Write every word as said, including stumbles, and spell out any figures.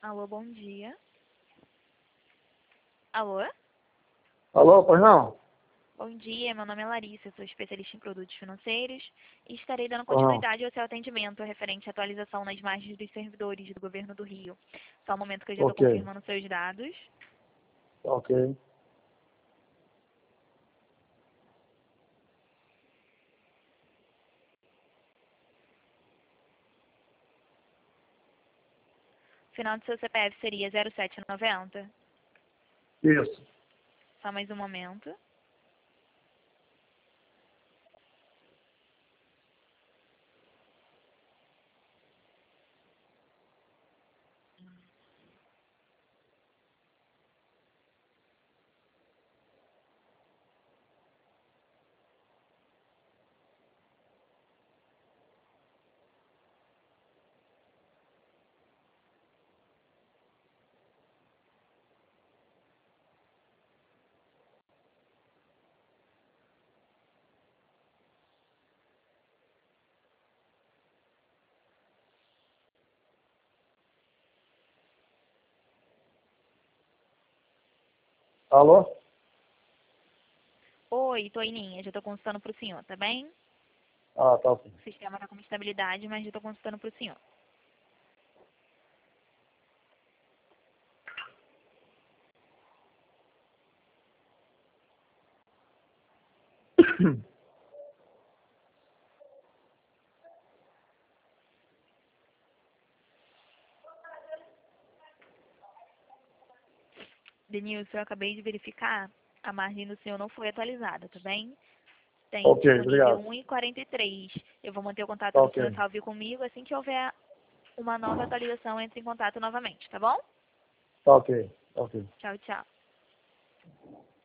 Alô, bom dia. Alô? Alô, pois não? Bom dia, meu nome é Larissa, sou especialista em produtos financeiros e estarei dando Pois não. continuidade ao seu atendimento referente à atualização nas margens dos servidores do governo do Rio. Só um momento que eu já estou Ok, confirmando seus dados. ok. O final do seu C P F seria zero sete noventa. Isso. Só mais um momento. Alô? Oi, Toininha, já estou consultando para o senhor, tá bem? Ah, tá ok. O sistema está com estabilidade, mas já estou consultando para o senhor. Denilson, eu acabei de verificar, a margem do senhor não foi atualizada, tá bem? Tem Ok, disponível obrigado. um e quarenta e três. Eu vou manter o contato Tá do ok. senhor salvo comigo. Assim que houver uma nova atualização, entre em contato novamente, tá bom? Tá ok. Tá ok. Tchau, tchau.